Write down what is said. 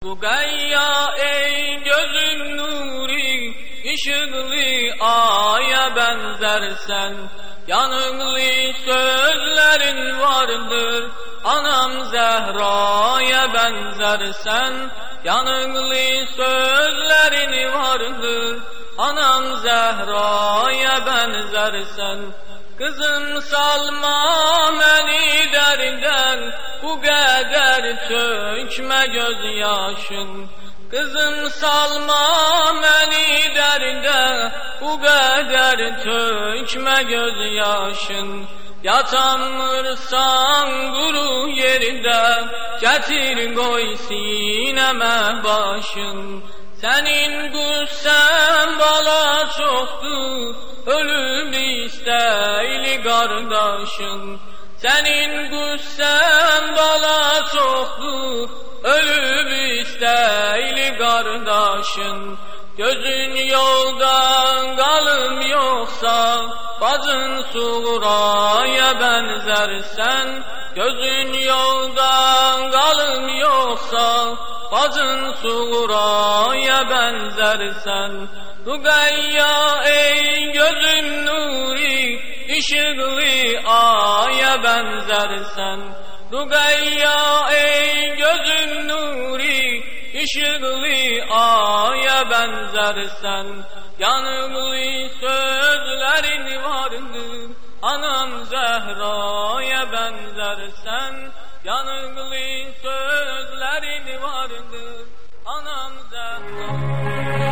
Rugayya ey gözün nuri, ışıklı aya benzersen. Yanıklı sözlerin vardır, anam Zehra'ya benzersen. Yanıklı sözlerin vardır, anam Zehra'ya benzersen. Kızım salma beni derden, bu kadar tökme gözyaşın. Kızım salma beni derden, bu kadar tökme gözyaşın. Yatamırsan kuru yerde, getir koy sineme başın. Senin güssen bala çoktu, ölüm isteyli kardeşin. Senin güssen bala çoktu, ölüm isteyli kardeşin. Gözün yoldan kalım yoksa, bacın Suğra'ya benzersen. Gözün yoldan kalım yoksa, bacın Suğra'ya benzersen. Rugayya ey gözün nuri, ışıklı aya benzersen. Rugayya ey gözün nuri, ışıklı aya benzersen. Yanıklı sözlerin vardır, anam Zehra'ya benzersen. Yanıklı sözlerin vardır, anam Zehra'ya